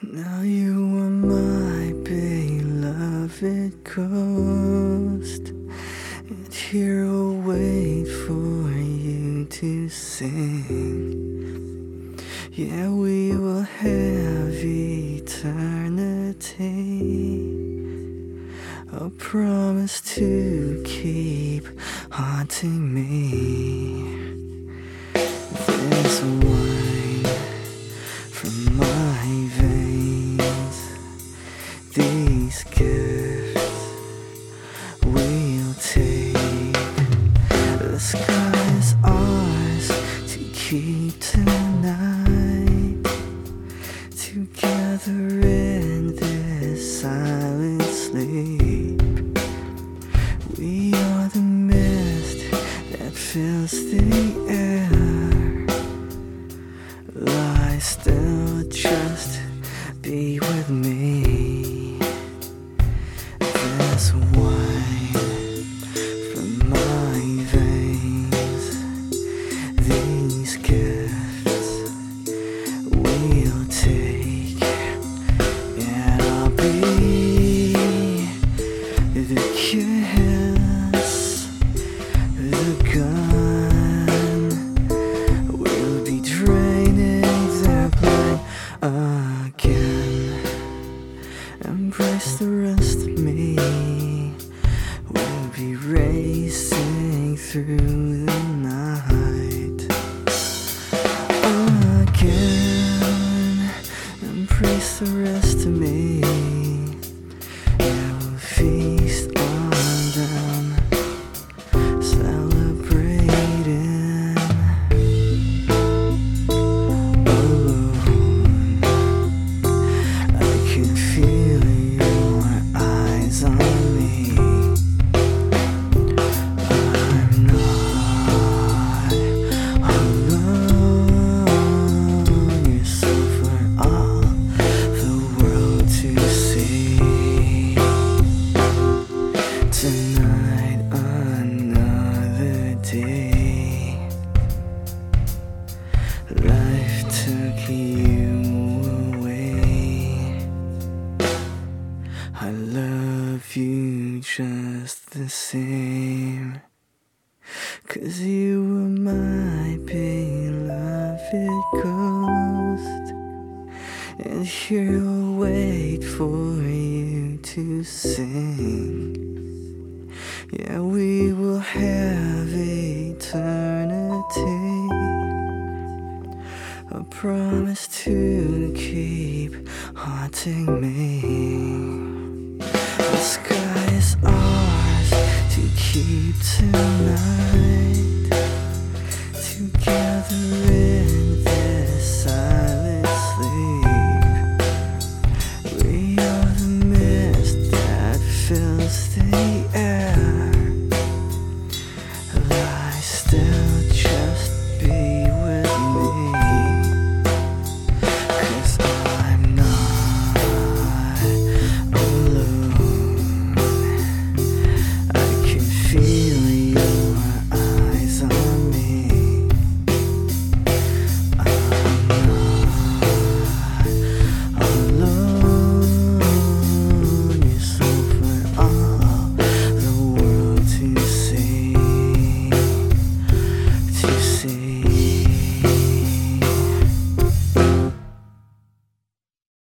Now you are my beloved ghost, and here I'll wait for you to sing. Yeah, we will have eternity, a promise to keep haunting me. There's wine from my veins, these gifts we'll take. The sky's ours to keep tonight, together in this silent sleep. We are the mist that fills the air. Lie still, just be with me. There's wine from my veins, these gifts we'll take, and I'll be the kiss, the gun. We'll be draining their blood again. Embrace the rest of me. We'll be racing through the night again. Embrace the rest of me. Yeah, we'll feast on them, celebrating. I can feel your eyes on me. I'm not alone. You're so for all the world to see. Tonight, another day. Life took you away. I love you just the same, 'cause you were my beloved ghost, and here I'll wait for you to sing. Yeah, we will have eternity, a promise to keep haunting me. The sky is ours to keep tonight.